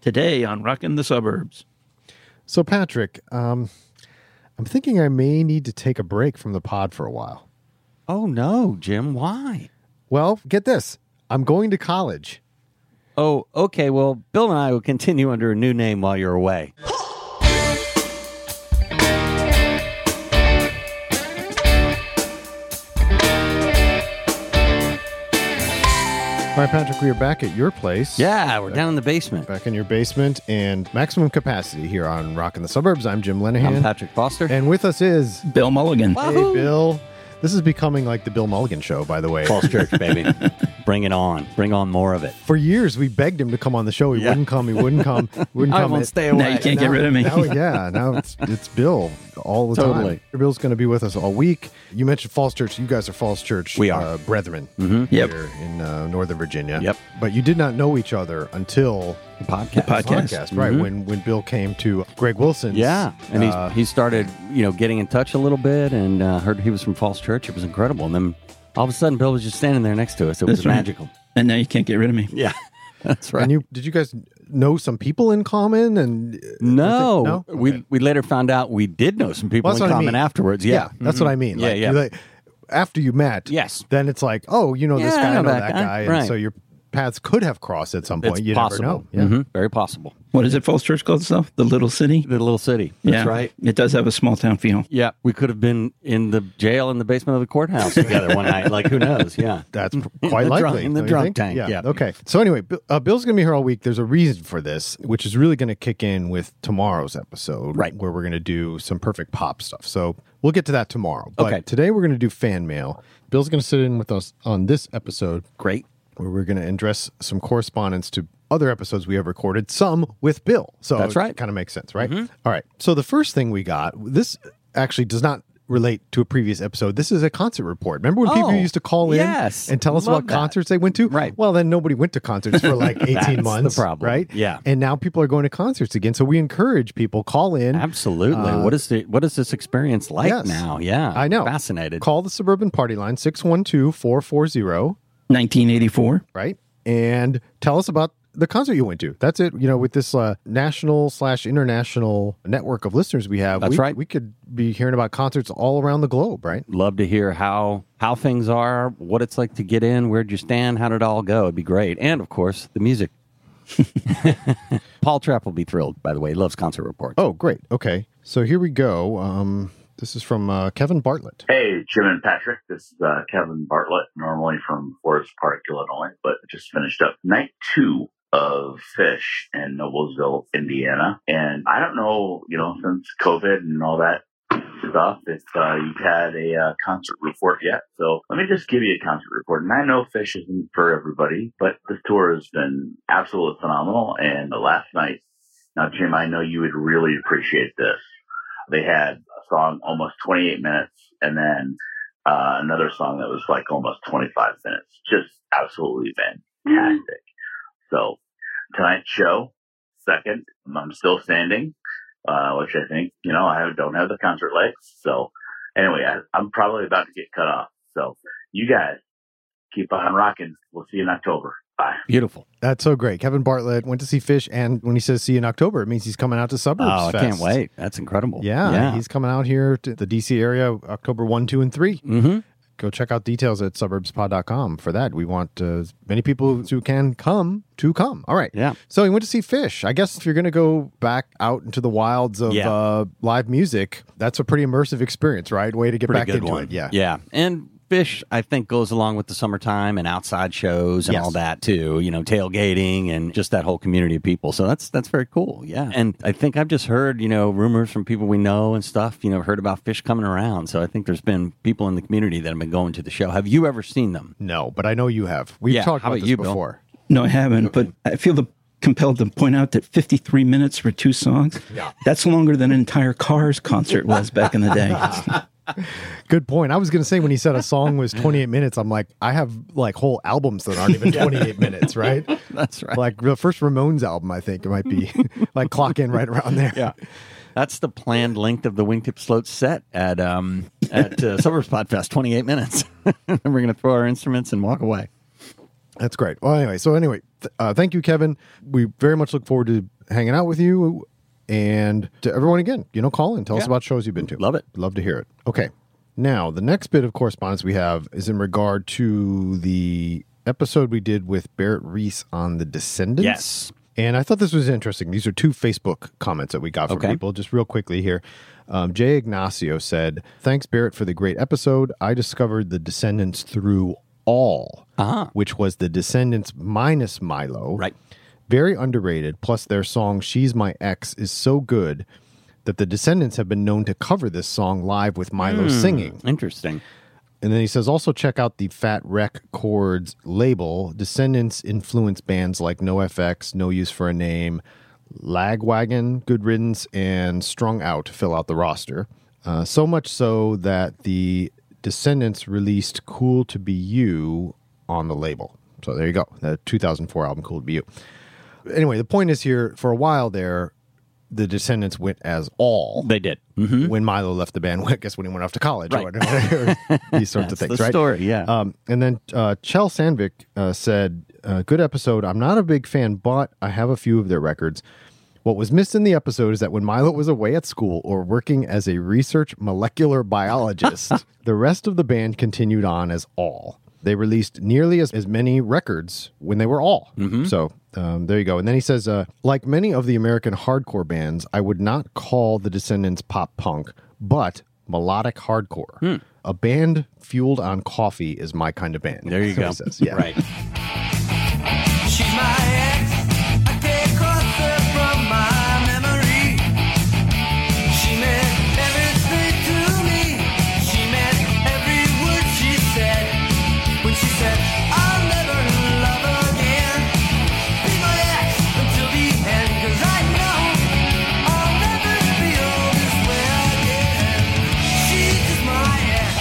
Today on Rockin' the Suburbs. So, Patrick, I'm thinking I may need to take a break from the pod for a while. Oh, no, Jim. Why? Well, get this. I'm going to college. Oh, okay. Well, Bill and I will continue under a new name while you're away. All right, Patrick, we are back at your place. Yeah, we're down in the basement. Back in your basement and maximum capacity here on Rockin' the Suburbs. I'm Jim Lenahan. I'm Patrick Foster. And with us is... Bill Mulligan. Hey, Bill. This is becoming like the Bill Mulligan show, by the way. Falls Church, baby. Bring it on. Bring on more of it. For years, we begged him to come on the show. He wouldn't come. He wouldn't come. I won't stay away. Now you can't get rid of me. Now it's Bill all the Totally. time. Bill's going to be with us all week. You mentioned Falls Church. You guys are Falls Church. We are. Brethren. Mm-hmm. Yep. Here in Northern Virginia. Yep. But you did not know each other until The podcast. podcast, right? When Bill came to Greg Wilson's. Yeah, and he started, getting in touch a little bit, and heard he was from Falls Church. It was incredible, and then all of a sudden, Bill was just standing there next to us. It was That's right. magical. And now you can't get rid of me. Yeah, that's right. And did you guys know some people in common? And No, Okay. we later found out we did know some people Well, in that's what I common mean. afterwards. Yeah, that's what I mean. Yeah, Like, yeah. like, after you met, Yes. then it's like, oh, you know this Yeah, guy, I know that that guy. guy, Right. and so your paths could have crossed at some point. It's You possible. never know. Yeah. Very possible. What is it, Falls Church called itself? The Little City? The little city. That's yeah. right. It does have a small town feel. Yeah, we could have been in the jail in the basement of the courthouse together one night. Like, who knows? Yeah. That's quite the likely. drunk- in the don't you drunk think? tank, Yeah. yeah. Okay. So anyway, Bill's going to be here all week. There's a reason for this, which is really going to kick in with tomorrow's episode, Right. where we're going to do some perfect pop stuff. So we'll get to that tomorrow. But Okay. today we're going to do fan mail. Bill's going to sit in with us on this episode, Great. where we're going to address some correspondence to other episodes we have recorded, some with Bill. So That's right. It kind of makes sense, right? All right. So the first thing we got, this actually does not relate to a previous episode. This is a concert report. Remember when people Oh, used to call in yes. and tell us Love about that. concerts they went to? Right. Well, then nobody went to concerts for like 18 That's months. the problem. Right? Yeah. And now people are going to concerts again. So we encourage people, call in. Absolutely. What is this experience like yes. now? Yeah. I know. Fascinated. Call the Suburban Party Line, 612-440, 1984. right? And tell us about the concert you went to. That's it. With this national/international network of listeners we have, That's right. We could be hearing about concerts all around the globe, right? Love to hear how things are, what it's like to get in, where'd you stand, how did it all go? It'd be great. And, of course, the music. Paul Trapp will be thrilled, by the way. He loves concert reports. Oh, great. Okay. So here we go. This is from Kevin Bartlett. Hey, Jim and Patrick. This is Kevin Bartlett, normally from Forest Park, Illinois, but just finished up night 2 of Fish in Noblesville, Indiana. And I don't know, since COVID and all that stuff, if you've had a concert report yet. So let me just give you a concert report. And I know Fish isn't for everybody, but this tour has been absolutely phenomenal. And last night, now, Jim, I know you would really appreciate this. They had a song almost 28 minutes and then another song that was like almost 25 minutes. Just absolutely fantastic. So tonight's show, second, I'm still standing, which I think, I don't have the concert legs. So anyway, I'm probably about to get cut off. So you guys keep on rocking. We'll see you in October. Bye. Beautiful. That's so great. Kevin Bartlett went to see Fish, and when he says see you in October, it means he's coming out to Suburbs Oh, I Fest. can't wait. That's incredible. Yeah, he's coming out here to the DC area October 1, 2, and 3. Mm-hmm. Go check out details at suburbspod.com for that. We want as many people who can come to come. All right. Yeah. So he went to see Fish. I guess if you're going to go back out into the wilds of live music, that's a pretty immersive experience, right? Way to get back into it. Yeah. Yeah. And Fish, I think, goes along with the summertime and outside shows and Yes. all that too. Tailgating and just that whole community of people. So that's very cool. Yeah. And I think I've just heard, rumors from people we know and stuff. Heard about Fish coming around. So I think there's been people in the community that have been going to the show. Have you ever seen them? No, but I know you have. We've Yeah. talked How about about this you, Bill? before. No, I haven't, but I feel compelled to point out that 53 minutes for 2 songs, that's longer than an entire Cars concert was back in the day. Good point. I was going to say when he said a song was 28 minutes, I'm like, I have like whole albums that aren't even 28 minutes, right? That's right. Like the first Ramones album, I think it might be like clock in right around there. Yeah. That's the planned length of the Wingtip Float set at Suburbs Podfest, 28 minutes. And we're going to throw our instruments and walk away. That's great. Well, anyway, thank you, Kevin. We very much look forward to hanging out with you. And to everyone again, call in. Tell us about shows you've been to. Love it. Love to hear it. Okay. Now, the next bit of correspondence we have is in regard to the episode we did with Barrett Reese on The Descendants. Yes. And I thought this was interesting. These are 2 Facebook comments that we got from people. Just real quickly here. Jay Ignacio said, "Thanks, Barrett, for the great episode. I discovered The Descendants through All, which was The Descendants minus Milo. Right. Very underrated. Plus, their song She's My Ex is so good that the Descendants have been known to cover this song live with Milo singing." Interesting. And then he says, also check out the Fat Wreck Chords label. Descendants influence bands like NoFX, No Use for a Name, Lagwagon, Good Riddance, and Strung Out to fill out the roster. So much so that the Descendants released Cool to Be You on the label. So there you go. The 2004 album, Cool to Be You. Anyway, the point is here, for a while there, the Descendants went as All. They did. Mm-hmm. When Milo left the band, I guess when he went off to college or whatever, these sorts of things, the right? Story, yeah. And then Chell Sandvik said, good episode. I'm not a big fan, but I have a few of their records. What was missed in the episode is that when Milo was away at school or working as a research molecular biologist, the rest of the band continued on as All. They released nearly as many records when they were All. Mm-hmm. So there you go. And then he says, like many of the American hardcore bands, I would not call the Descendants pop punk, but melodic hardcore. A band fueled on coffee is my kind of band. There you go. Says. Yeah. Right. She's my ex. I can't cross her from my memory. She meant everything to me. She meant every word she said. When she said, I'll never love again. Be my ex until the end, 'cause I know I'll never feel this way again. She's just my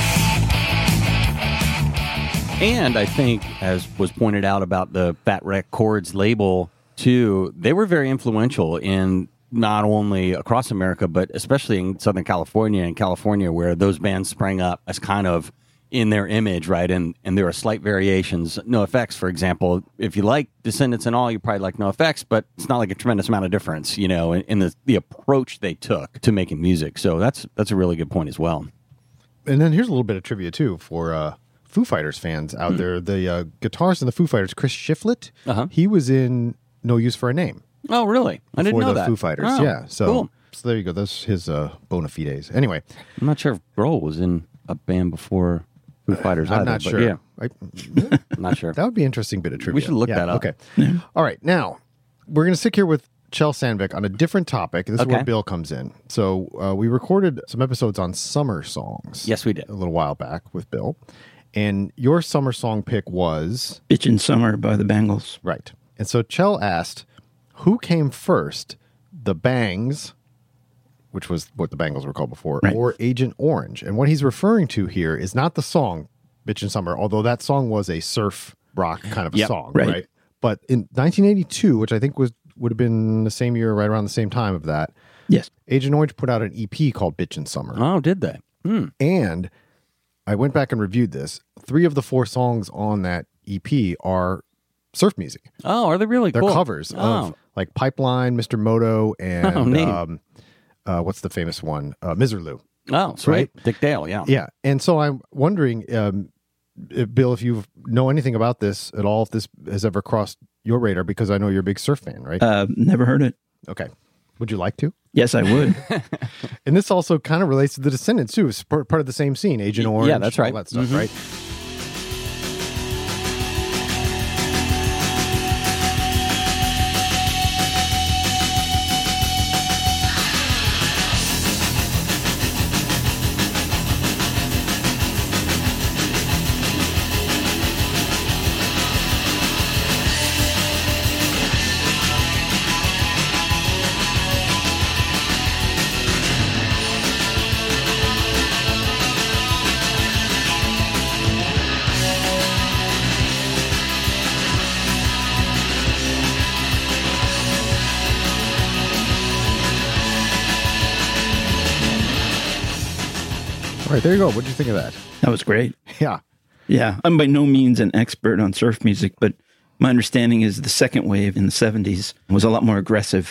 ex. And I think, as was pointed out about the Fat Wreck Chords label, too, they were very influential in not only across America, but especially in Southern California and California, where those bands sprang up as kind of in their image, right? And there are slight variations. NoFX, for example, if you like Descendants and All, you probably like NoFX, but it's not like a tremendous amount of difference, in the approach they took to making music. So that's a really good point as well. And then here's a little bit of trivia, too, for Foo Fighters fans out there. The guitarist in the Foo Fighters, Chris Shiflett, he was in No Use for a Name. Oh, really? I didn't know that. For the Foo Fighters, oh, So, cool. So there you go. That's his bona fides. Anyway. I'm not sure if Grohl was in a band before Foo Fighters I'm either, not but sure. Yeah, I'm not sure. That would be an interesting bit of trivia. We should look that up. Okay. All right. Now, we're going to stick here with Chell Sandvik on a different topic. This is where Bill comes in. So we recorded some episodes on summer songs. Yes, we did. A little while back with Bill. And your summer song pick was? Bitchin' Summer by the Bangles. Right. And so Chell asked, who came first, the Bangs, which was what the Bangles were called before, or Agent Orange? And what he's referring to here is not the song Bitchin' Summer, although that song was a surf rock kind of a song, right? But in 1982, which I think would have been the same year, right around the same time of that, yes, Agent Orange put out an EP called Bitchin' Summer. Oh, did they? And I went back and reviewed this. 3 of the 4 songs on that EP are surf music. Oh, are they really? They're cool. covers of like Pipeline, Mr. Moto, and what's the famous one? Miserlou. Oh, sweet. Dick Dale, yeah. Yeah. And so I'm wondering, Bill, if you know anything about this at all, if this has ever crossed your radar, because I know you're a big surf fan, right? Never heard it. Okay. Would you like to? Yes, I would. And this also kind of relates to the Descendants, too. It's part of the same scene. Agent Orange. Yeah, that's right. All that stuff, right? All right, there you go. What did you think of that? That was great. Yeah. Yeah. I'm by no means an expert on surf music, but my understanding is the second wave in the 70s was a lot more aggressive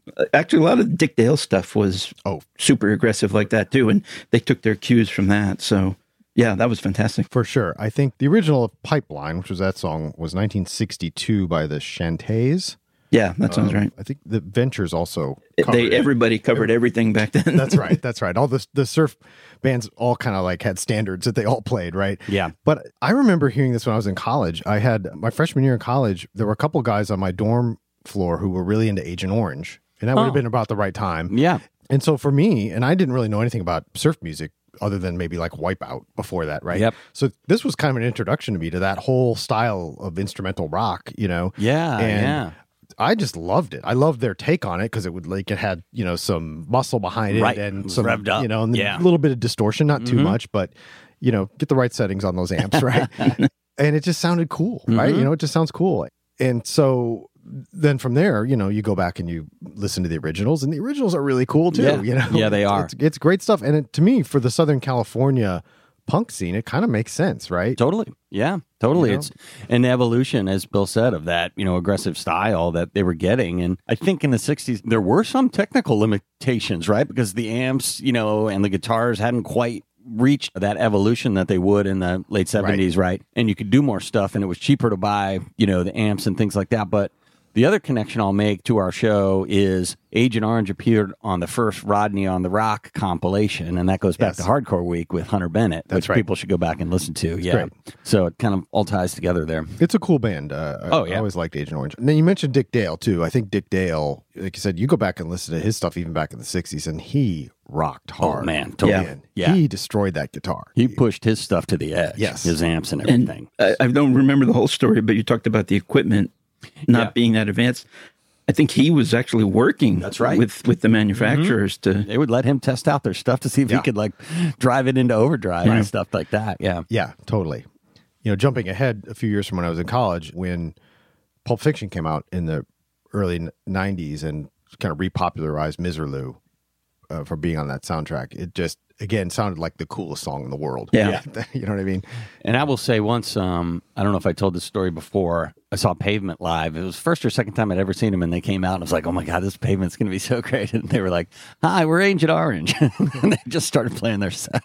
Actually, a lot of Dick Dale stuff was Oh. super aggressive like that too, and they took their cues from that. So yeah, that was fantastic. For sure. I think the original Pipeline, which was that song, was 1962 by the Shantays. Yeah, that sounds right. I think the Ventures also covered it. Everybody covered everything back then. That's right. That's right. All the surf bands all kind of like had standards that they all played, right? Yeah. But I remember hearing this when I was in college. I had my freshman year in college. There were a couple guys on my dorm floor who were really into Agent Orange, and that would have been about the right time. Yeah. And so for me, and I didn't really know anything about surf music other than maybe like Wipeout before that, right? Yep. So this was kind of an introduction to me to that whole style of instrumental rock, you know? Yeah. And yeah. I just loved it. I loved their take on it because it had, you know, some muscle behind it Right. and It was some, revved up. you know, and Yeah. a little bit of distortion, not too much, but, you know, get the right settings on those amps, right? And it just sounded cool, right? You know, it just sounds cool. And so then from there, you know, you go back and you listen to the originals, and the originals are really cool too. Yeah. You know, Yeah, they are. It's great stuff. And to me, for the Southern California punk scene, it kind of makes sense, right? Totally. Yeah, totally. You know? It's an evolution, as Bill said, of that, you know, aggressive style that they were getting. And I think in the 60s, there were some technical limitations, right? Because the amps, you know, and the guitars hadn't quite reached that evolution that they would in the late 70s, right? And you could do more stuff, and it was cheaper to buy, you know, the amps and things like that. But the other connection I'll make to our show is Agent Orange appeared on the first Rodney on the Rock compilation, and that goes back Yes. to Hardcore Week with Hunter Bennett, That's which right. people should go back and listen to. Yeah. great. So it kind of all ties together there. It's a cool band. yeah. I always liked Agent Orange. And then you mentioned Dick Dale too. I think Dick Dale, like you said, you go back and listen to his stuff even back in the 60s, and he rocked hard. Oh, man. Totally. Man, Yeah. He destroyed that guitar. He pushed his stuff to the edge. Yes. His amps and And everything. I don't remember the whole story, but you talked about the equipment not Yeah. being that advanced. I think he was actually working That's right. with the manufacturers to They would let him test out their stuff to see if he Yeah. could like drive it into overdrive and stuff like that. Yeah. Yeah, totally. You know, jumping ahead a few years from when I was in college, when Pulp Fiction came out in the early 90s and kind of repopularized Miserlou from being on that soundtrack, it just, again, sounded like the coolest song in the world. Yeah. You know what I mean? And I will say once, I don't know if I told this story before, I saw Pavement live. It was first or second time I'd ever seen them, and they came out, and I was like, oh my God, this Pavement's going to be so great. And they were like, hi, we're Agent Orange. And they just started playing their set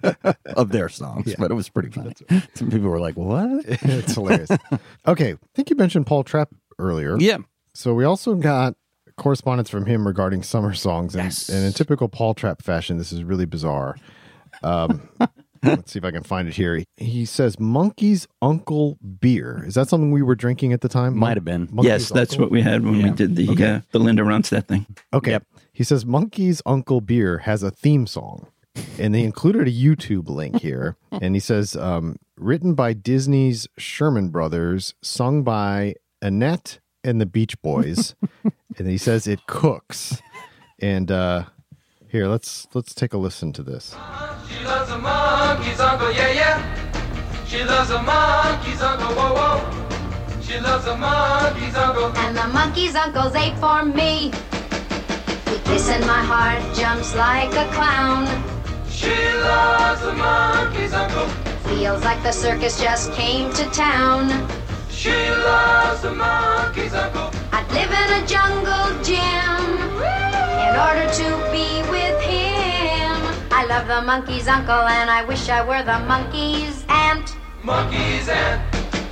of their songs, but it was pretty funny. Some people were like, what? It's hilarious. Okay, I think you mentioned Paul Trapp earlier. Yeah. So we also got correspondence from him regarding summer songs. And, Yes. and in typical Paul Trapp fashion, this is really bizarre. Let's see if I can find it here. He says Monkey's Uncle beer. Is that something we were drinking at the time? Might have been. Monkey's yes, that's Uncle? what we had when we did the Linda Ronstadt thing. Okay. Yep. He says Monkey's Uncle Beer has a theme song, and they included a YouTube link here. And he says, written by Disney's Sherman Brothers, sung by Annette and the Beach Boys. And he says it cooks. And here, let's take a listen to this. She loves a monkey's uncle, yeah, yeah. She loves a monkey's uncle, whoa, whoa. She loves a monkey's uncle. And the monkey's uncle's ate for me. With this and my heart jumps like a clown. She loves a monkey's uncle. Feels like the circus just came to town. She loves a monkey's uncle. I'd live in a jungle gym in order to be with him. I love the monkey's uncle and I wish I were the monkey's aunt. Monkey's aunt.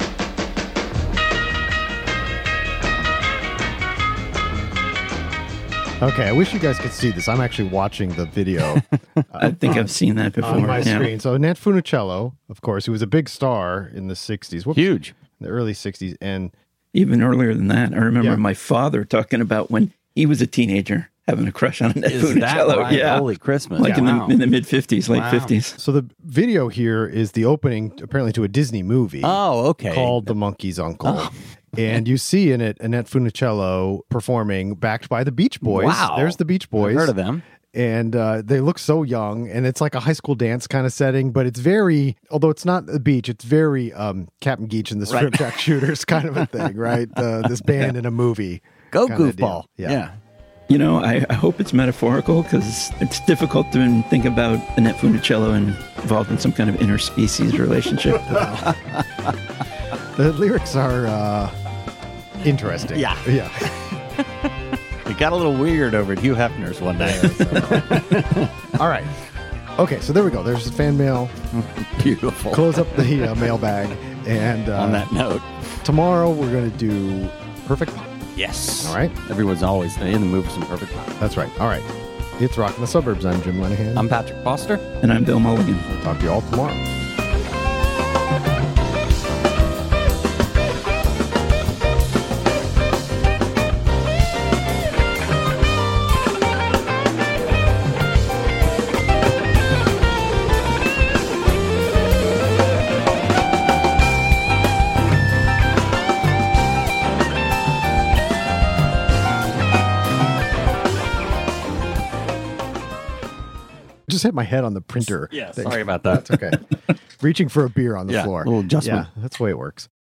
Okay, I wish you guys could see this. I'm actually watching the video I think I've seen that before. on my yeah. screen. So Annette Funicello, of course, who was a big star in the 60s. Whoops. Huge. The early 60s. And Even earlier than that, I remember Yeah. my father talking about when he was a teenager having a crush on Annette Is that Funicello. right? Yeah, Holy Christmas. like Wow. in the mid 50s, late Wow. 50s. so the video here is the opening, apparently, to a Disney movie Oh, okay. called The Monkey's Uncle. And you see in it Annette Funicello performing, backed by the Beach Boys. Wow. There's the Beach Boys. I've heard of them. And they look so young, and it's like a high school dance kind of setting, but it's very, although it's not the beach, it's very Captain Geach and the Strip Jack Shooters kind of a thing, right? This band in a movie. Go kinda goofball. deal. Yeah. You know, I hope it's metaphorical because it's difficult to think about Annette Funicello involved in some kind of interspecies relationship. The lyrics are interesting. Yeah. Yeah. They got a little weird over at Hugh Hefner's one day. All right. Okay, so there we go. There's the fan mail. Beautiful. Close up the mailbag. And On that note, tomorrow we're going to do Perfect Pop. yes. All right. Everyone's always in the mood for some perfect pop. That's right. All right. It's Rockin' the Suburbs. I'm Jim Lenahan. I'm Patrick Foster. And I'm Bill Mulligan. Talk to you all tomorrow. Just hit my head on the printer. Yeah, sorry about that. Okay. Reaching for a beer on the Yeah, floor. little adjustment. Yeah, that's the way it works.